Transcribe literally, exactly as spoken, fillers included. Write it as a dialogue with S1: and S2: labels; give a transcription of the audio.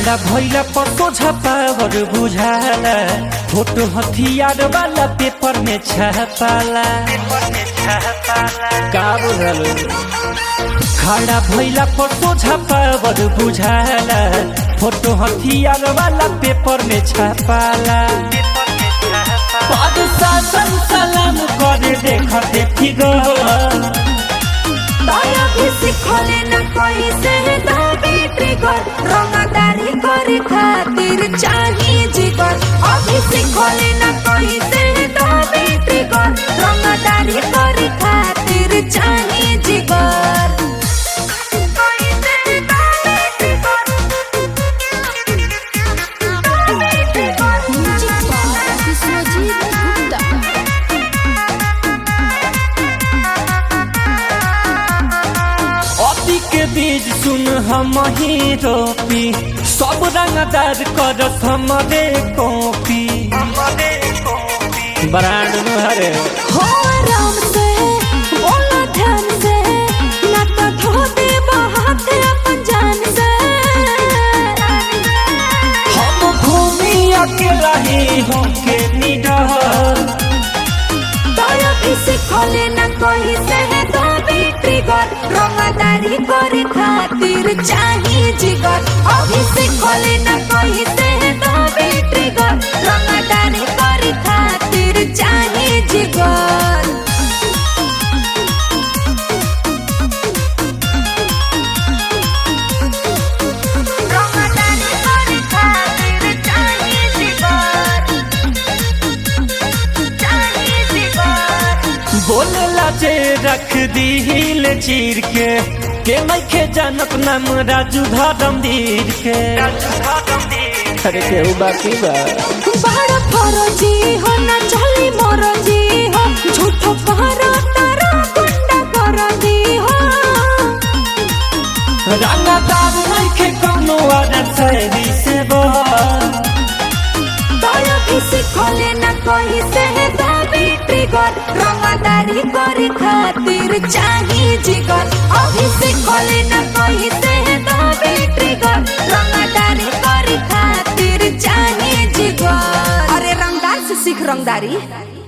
S1: खड़ा भइला पर सोझा पावर बुझाला, फोटो हथियार वाला पेपर में छापाला। का बुझल खड़ा भइला पर सोझा पावर बुझाला, फोटो हथियार वाला पेपर में छापाला। पद शासन सलाम करे देखते फिगर,
S2: दया भी सिखले न कोई से दाबी ट्रिगर, रंगदारी करे खातिर चाहिए जिगर। अभी सिखले न कोई से दाबी ट्रिगर, रंगदारी करे खातिर चाहिए जिगर।
S1: के बीज सुन हम ही रोपी, सब रंगदार कर हमरे कॉपी। ब्रांड में हरे
S2: हो आराम से बोला ध्यान से, ना तो धोते बहात अपन जान से।
S1: हम घूमी अकेला ही होके निडर,
S2: दया भी सिखले न कोई से दाबी ट्रिगर, रंगदारी करे खातिर चाहिए जिगर। अभी सिखले न कोई से दाबी ट्रिगर, रंगदारी करे खातिर चाहिए जिगर। रंगदारी करे खातिर चाहिए जिगर, चाहिए जिगर।
S1: बोलेला जे रख दिल चीर के, के नइखे जानत नाम राजू धर्मवीर के। अरे केहू बाकी बा
S2: बड़ फौजी हो न चली मरजी हो, झूठो पहरा तारा गुंडा करदी हो।
S1: रंगदार नइखे कौनो आदत शहरी से बा,
S2: दया भी सिखले न कोई से दाबी ट्रिगर, रंगदारी करे खातिर चाहिए जिगर। अभी सिखले न कोई से दाबी ट्रिगर, रंगदारी करे खातिर चाहिए जिगर। अरे रंगदार से सीख रंगदारी।